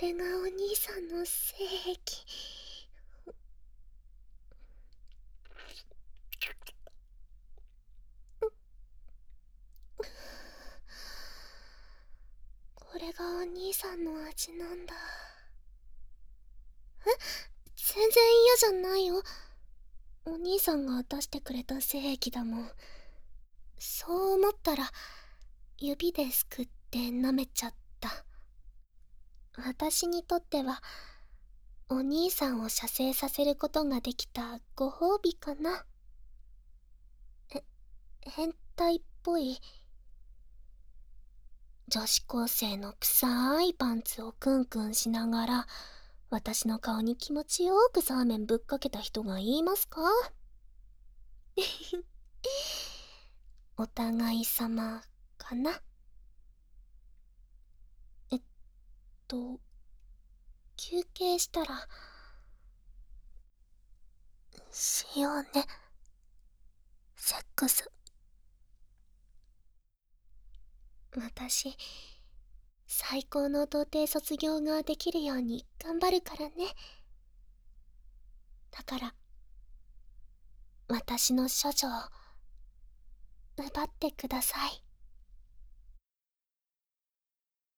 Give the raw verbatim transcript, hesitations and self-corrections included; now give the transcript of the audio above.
れがお兄さんの性癖。これがお兄さんの味なんだ。え、全然嫌じゃないよ。お兄さんが出してくれた精液だもん。そう思ったら指ですくって舐めちゃった。私にとってはお兄さんを射精させることができたご褒美かな。え、変態っぽい。女子高生の臭いパンツをクンクンしながら私の顔に気持ちよくサーメンぶっかけた人が言いますか？お互い様かな。えっと休憩したらしようね、セックス。私最高の童貞卒業ができるように頑張るからね。だから私の処女を奪ってください。